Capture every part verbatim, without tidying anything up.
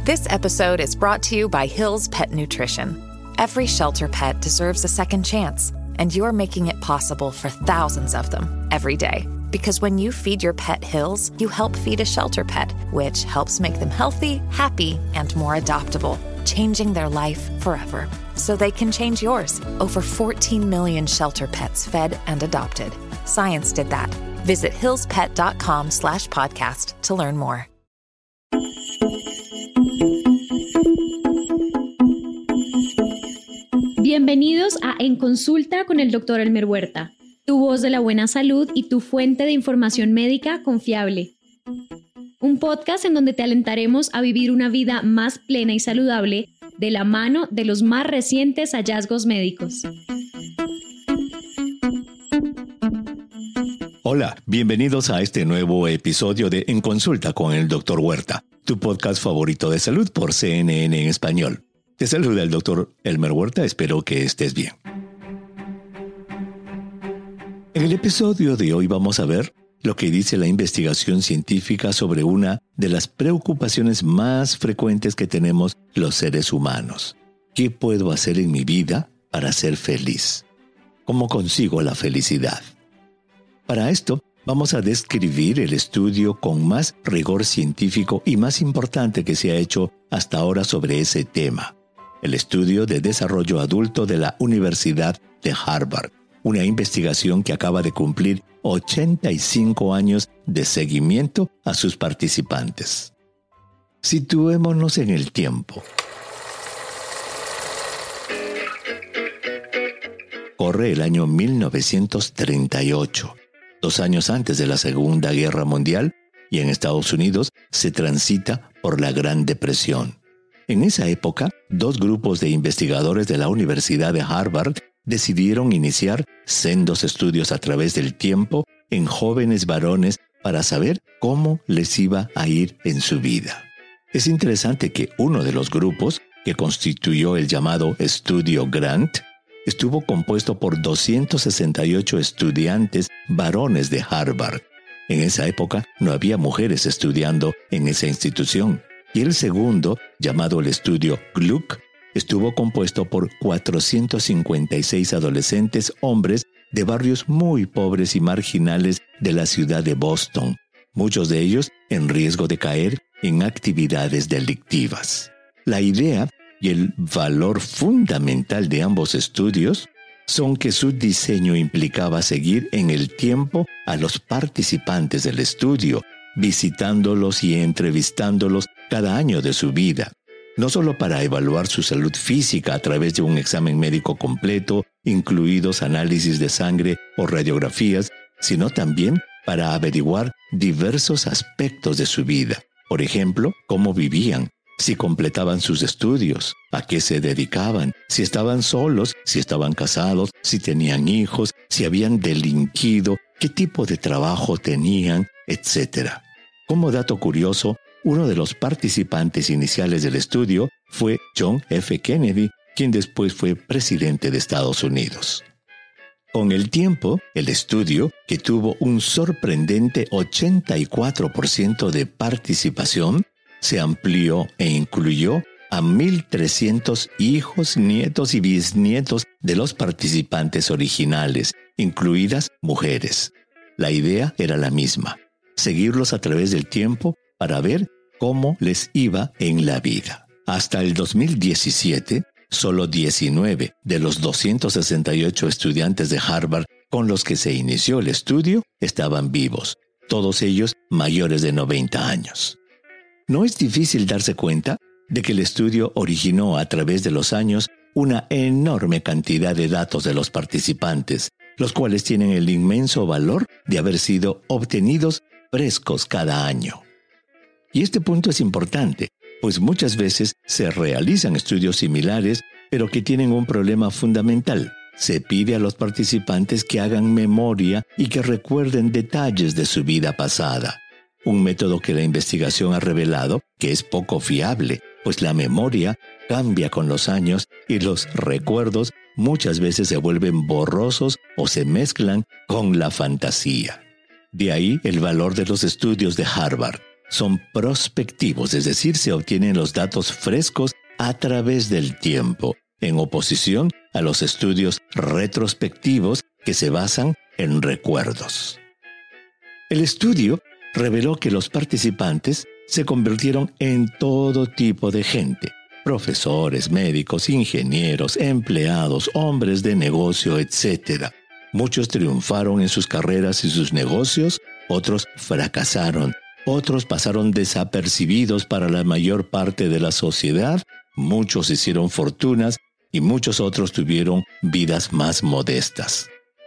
This episode is brought to you by Hill's Pet Nutrition. Every shelter pet deserves a second chance, and you're making it possible for thousands of them every day. Because when you feed your pet Hill's, you help feed a shelter pet, which helps make them healthy, happy, and more adoptable, changing their life forever. So they can change yours. Over fourteen million shelter pets fed and adopted. Science did that. Visit hillspet.com slash podcast to learn more. Bienvenidos a En Consulta con el doctor Elmer Huerta, tu voz de la buena salud y tu fuente de información médica confiable. Un podcast en donde te alentaremos a vivir una vida más plena y saludable de la mano de los más recientes hallazgos médicos. Hola, bienvenidos a este nuevo episodio de En Consulta con el doctor Huerta, tu podcast favorito de salud por C N N en español. Te saluda el doctor Elmer Huerta, espero que estés bien. En el episodio de hoy vamos a ver lo que dice la investigación científica sobre una de las preocupaciones más frecuentes que tenemos los seres humanos. ¿Qué puedo hacer en mi vida para ser feliz? ¿Cómo consigo la felicidad? Para esto, vamos a describir el estudio con más rigor científico y más importante que se ha hecho hasta ahora sobre ese tema. El estudio de desarrollo adulto de la Universidad de Harvard, una investigación que acaba de cumplir ochenta y cinco años de seguimiento a sus participantes. Situémonos en el tiempo. Corre el año mil novecientos treinta y ocho, dos años antes de la Segunda Guerra Mundial, y en Estados Unidos se transita por la Gran Depresión. En esa época, dos grupos de investigadores de la Universidad de Harvard decidieron iniciar sendos estudios a través del tiempo en jóvenes varones para saber cómo les iba a ir en su vida. Es interesante que uno de los grupos, que constituyó el llamado Estudio Grant, estuvo compuesto por doscientos sesenta y ocho estudiantes varones de Harvard. En esa época no había mujeres estudiando en esa institución. Y el segundo, llamado el Estudio Gluck, estuvo compuesto por cuatrocientos cincuenta y seis adolescentes hombres de barrios muy pobres y marginales de la ciudad de Boston, muchos de ellos en riesgo de caer en actividades delictivas. La idea y el valor fundamental de ambos estudios son que su diseño implicaba seguir en el tiempo a los participantes del estudio, visitándolos y entrevistándolos cada año de su vida, no solo para evaluar su salud física a través de un examen médico completo, incluidos análisis de sangre o radiografías, sino también para averiguar diversos aspectos de su vida. Por ejemplo, cómo vivían, si completaban sus estudios, a qué se dedicaban, si estaban solos, si estaban casados, si tenían hijos, si habían delinquido, qué tipo de trabajo tenían, etcétera. Como dato curioso, uno de los participantes iniciales del estudio fue John F. Kennedy, quien después fue presidente de Estados Unidos. Con el tiempo, el estudio, que tuvo un sorprendente ochenta y cuatro por ciento de participación, se amplió e incluyó a mil trescientos hijos, nietos y bisnietos de los participantes originales, incluidas mujeres. La idea era la misma: seguirlos a través del tiempo para ver cómo les iba en la vida. Hasta el dos mil diecisiete, solo diecinueve de los doscientos sesenta y ocho estudiantes de Harvard con los que se inició el estudio estaban vivos, todos ellos mayores de noventa años. No es difícil darse cuenta de que el estudio originó a través de los años una enorme cantidad de datos de los participantes, los cuales tienen el inmenso valor de haber sido obtenidos frescos cada año. Y este punto es importante, pues muchas veces se realizan estudios similares, pero que tienen un problema fundamental. Se pide a los participantes que hagan memoria y que recuerden detalles de su vida pasada. Un método que la investigación ha revelado que es poco fiable, pues la memoria cambia con los años y los recuerdos muchas veces se vuelven borrosos o se mezclan con la fantasía. De ahí el valor de los estudios de Harvard, son prospectivos, es decir, se obtienen los datos frescos a través del tiempo, en oposición a los estudios retrospectivos que se basan en recuerdos. El estudio reveló que los participantes se convirtieron en todo tipo de gente: profesores, médicos, ingenieros, empleados, hombres de negocio, etcétera. Muchos triunfaron en sus carreras y sus negocios, otros fracasaron, otros pasaron desapercibidos para la mayor parte de la sociedad, muchos hicieron fortunas y muchos otros tuvieron vidas más modestas.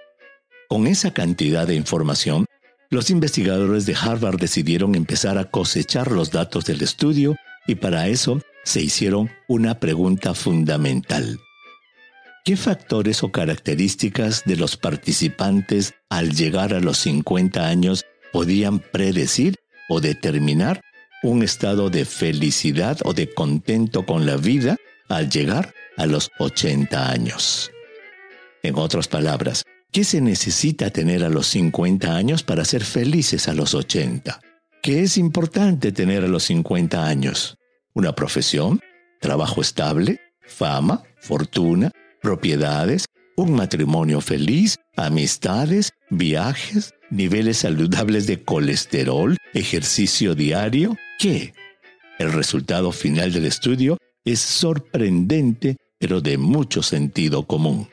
Con esa cantidad de información, los investigadores de Harvard decidieron empezar a cosechar los datos del estudio y para eso se hicieron una pregunta fundamental. ¿Qué factores o características de los participantes al llegar a los cincuenta años podían predecir o determinar un estado de felicidad o de contento con la vida al llegar a los ochenta años? En otras palabras, ¿qué se necesita tener a los cincuenta años para ser felices a los ochenta? ¿Qué es importante tener a los cincuenta años? ¿Una profesión? ¿Trabajo estable? ¿Fama? ¿Fortuna? ¿Propiedades? ¿Un matrimonio feliz? ¿Amistades? ¿Viajes? ¿Niveles saludables de colesterol? ¿Ejercicio diario? ¿Qué? El resultado final del estudio es sorprendente, pero de mucho sentido común.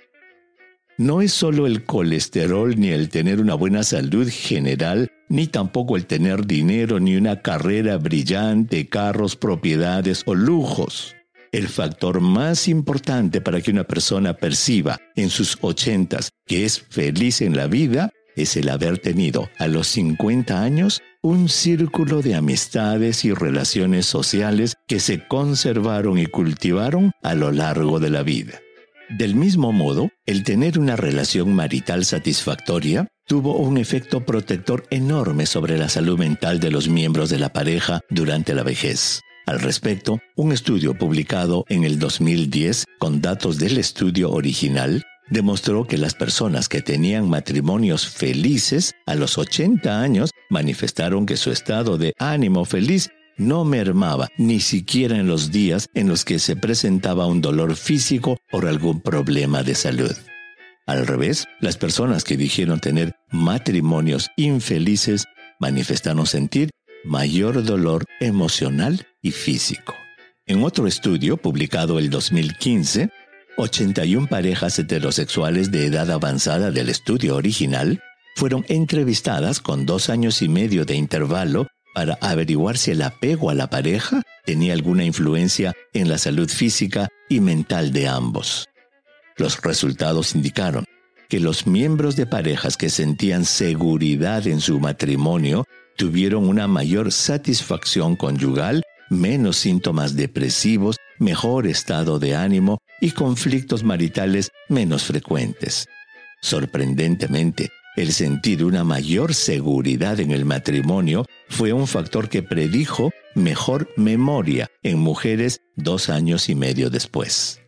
No es solo el colesterol ni el tener una buena salud general, ni tampoco el tener dinero ni una carrera brillante, carros, propiedades o lujos. El factor más importante para que una persona perciba en sus ochentas que es feliz en la vida es el haber tenido a los cincuenta años un círculo de amistades y relaciones sociales que se conservaron y cultivaron a lo largo de la vida. Del mismo modo, el tener una relación marital satisfactoria tuvo un efecto protector enorme sobre la salud mental de los miembros de la pareja durante la vejez. Al respecto, un estudio publicado en el dos mil diez con datos del estudio original demostró que las personas que tenían matrimonios felices a los ochenta años manifestaron que su estado de ánimo feliz no mermaba ni siquiera en los días en los que se presentaba un dolor físico por algún problema de salud. Al revés, las personas que dijeron tener matrimonios infelices manifestaron sentir mayor dolor emocional y físico. En otro estudio publicado el dos mil quince, ochenta y una parejas heterosexuales de edad avanzada del estudio original fueron entrevistadas con dos años y medio de intervalo para averiguar si el apego a la pareja tenía alguna influencia en la salud física y mental de ambos. Los resultados indicaron que los miembros de parejas que sentían seguridad en su matrimonio tuvieron una mayor satisfacción conyugal, menos síntomas depresivos, mejor estado de ánimo y conflictos maritales menos frecuentes. Sorprendentemente, el sentir una mayor seguridad en el matrimonio fue un factor que predijo mejor memoria en mujeres dos años y medio después.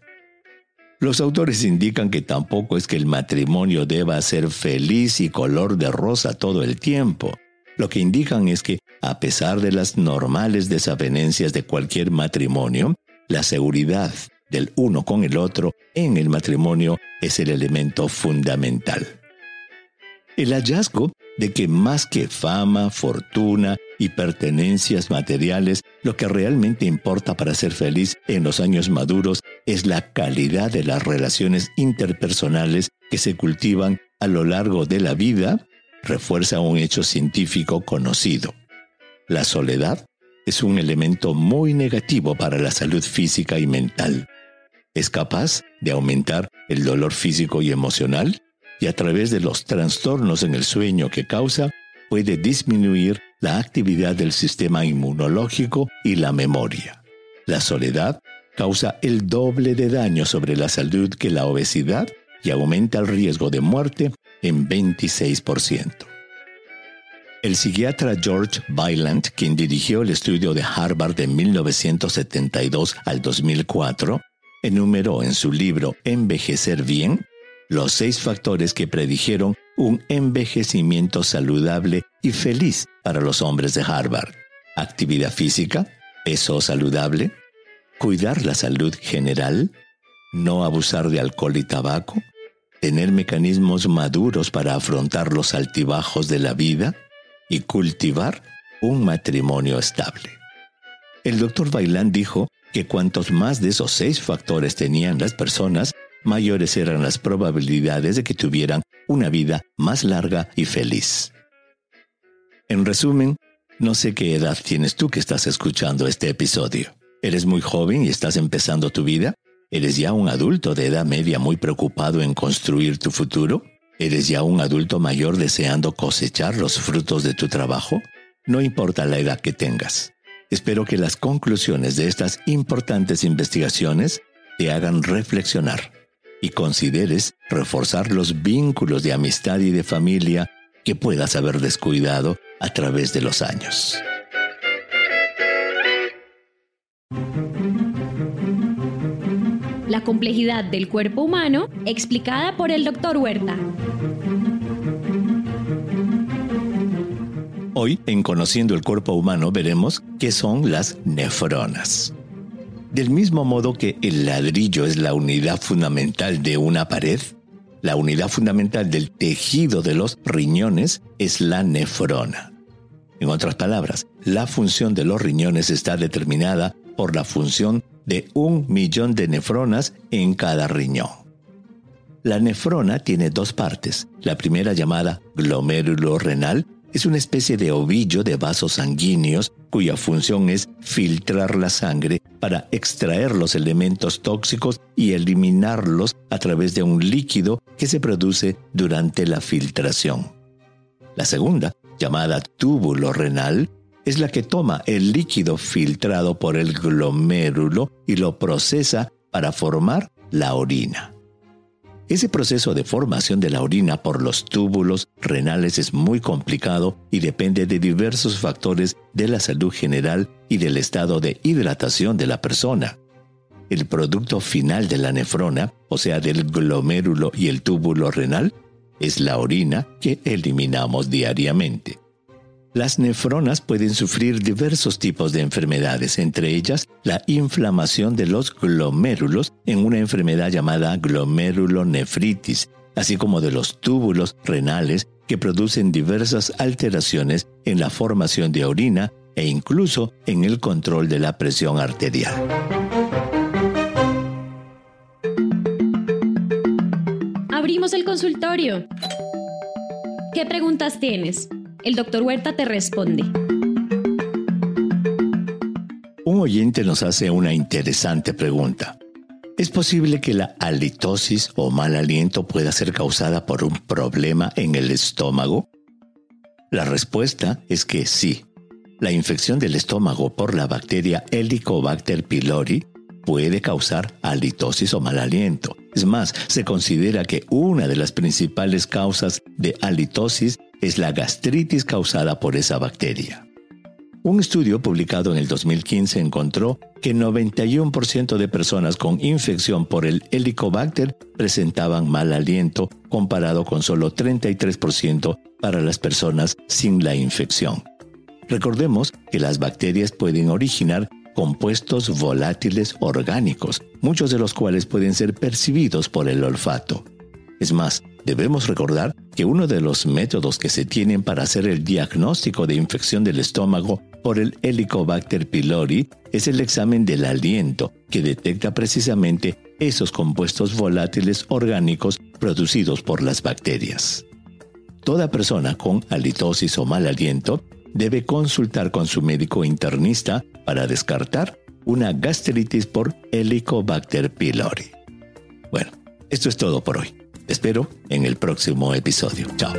Los autores indican que tampoco es que el matrimonio deba ser feliz y color de rosa todo el tiempo. Lo que indican es que, a pesar de las normales desavenencias de cualquier matrimonio, la seguridad del uno con el otro en el matrimonio es el elemento fundamental. El hallazgo de que más que fama, fortuna y pertenencias materiales, lo que realmente importa para ser feliz en los años maduros es la calidad de las relaciones interpersonales que se cultivan a lo largo de la vida, refuerza un hecho científico conocido. La soledad es un elemento muy negativo para la salud física y mental. Es capaz de aumentar el dolor físico y emocional y a través de los trastornos en el sueño que causa, puede disminuir la actividad del sistema inmunológico y la memoria. La soledad causa el doble de daño sobre la salud que la obesidad y aumenta el riesgo de muerte en veintiséis por ciento. El psiquiatra George Byland, quien dirigió el estudio de Harvard de mil novecientos setenta y dos al dos mil cuatro, enumeró en su libro Envejecer bien los seis factores que predijeron un envejecimiento saludable y feliz para los hombres de Harvard. actividad física, peso saludable, cuidar la salud general, no abusar de alcohol y tabaco, tener mecanismos maduros para afrontar los altibajos de la vida y cultivar un matrimonio estable. El doctor Vaillant dijo que cuantos más de esos seis factores tenían las personas, mayores eran las probabilidades de que tuvieran una vida más larga y feliz. En resumen, no sé qué edad tienes tú que estás escuchando este episodio. ¿Eres muy joven y estás empezando tu vida? ¿Eres ya un adulto de edad media muy preocupado en construir tu futuro? ¿Eres ya un adulto mayor deseando cosechar los frutos de tu trabajo? No importa la edad que tengas. Espero que las conclusiones de estas importantes investigaciones te hagan reflexionar y consideres reforzar los vínculos de amistad y de familia que puedas haber descuidado a través de los años. La complejidad del cuerpo humano, explicada por el doctor Huerta. Hoy, en Conociendo el Cuerpo Humano, veremos qué son las nefronas. Del mismo modo que el ladrillo es la unidad fundamental de una pared, la unidad fundamental del tejido de los riñones es la nefrona. En otras palabras, la función de los riñones está determinada por la función de un millón de nefronas en cada riñón. La nefrona tiene dos partes. La primera, llamada glomérulo renal, es una especie de ovillo de vasos sanguíneos cuya función es filtrar la sangre para extraer los elementos tóxicos y eliminarlos a través de un líquido que se produce durante la filtración. La segunda, llamada túbulo renal, es la que toma el líquido filtrado por el glomérulo y lo procesa para formar la orina. Ese proceso de formación de la orina por los túbulos renales es muy complicado y depende de diversos factores de la salud general y del estado de hidratación de la persona. El producto final de la nefrona, o sea del glomérulo y el túbulo renal, es la orina que eliminamos diariamente. Las nefronas pueden sufrir diversos tipos de enfermedades, entre ellas la inflamación de los glomérulos en una enfermedad llamada glomerulonefritis, así como de los túbulos renales que producen diversas alteraciones en la formación de orina e incluso en el control de la presión arterial. Abrimos el consultorio. ¿Qué preguntas tienes? El doctor Huerta te responde. Un oyente nos hace una interesante pregunta. ¿Es posible que la halitosis o mal aliento pueda ser causada por un problema en el estómago? La respuesta es que sí. La infección del estómago por la bacteria Helicobacter pylori puede causar halitosis o mal aliento. Es más, se considera que una de las principales causas de halitosis es la gastritis causada por esa bacteria. Un estudio publicado en el dos mil quince encontró que noventa y uno por ciento de personas con infección por el Helicobacter presentaban mal aliento, comparado con solo treinta y tres por ciento para las personas sin la infección. Recordemos que las bacterias pueden originar compuestos volátiles orgánicos, muchos de los cuales pueden ser percibidos por el olfato. Es más, debemos recordar que uno de los métodos que se tienen para hacer el diagnóstico de infección del estómago por el Helicobacter pylori es el examen del aliento, que detecta precisamente esos compuestos volátiles orgánicos producidos por las bacterias. Toda persona con halitosis o mal aliento debe consultar con su médico internista para descartar una gastritis por Helicobacter pylori. Bueno, esto es todo por hoy. Te espero en el próximo episodio. Chao.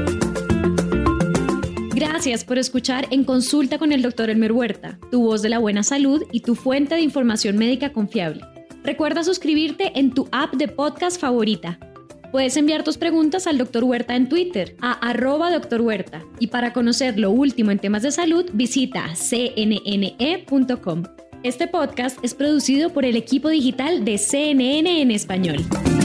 Gracias por escuchar En Consulta con el doctor Elmer Huerta, tu voz de la buena salud y tu fuente de información médica confiable. Recuerda suscribirte en tu app de podcast favorita. Puedes enviar tus preguntas al doctor Huerta en Twitter, a arroba doctor Huerta. Y para conocer lo último en temas de salud, visita c n n e punto com. Este podcast es producido por el equipo digital de C N N en español.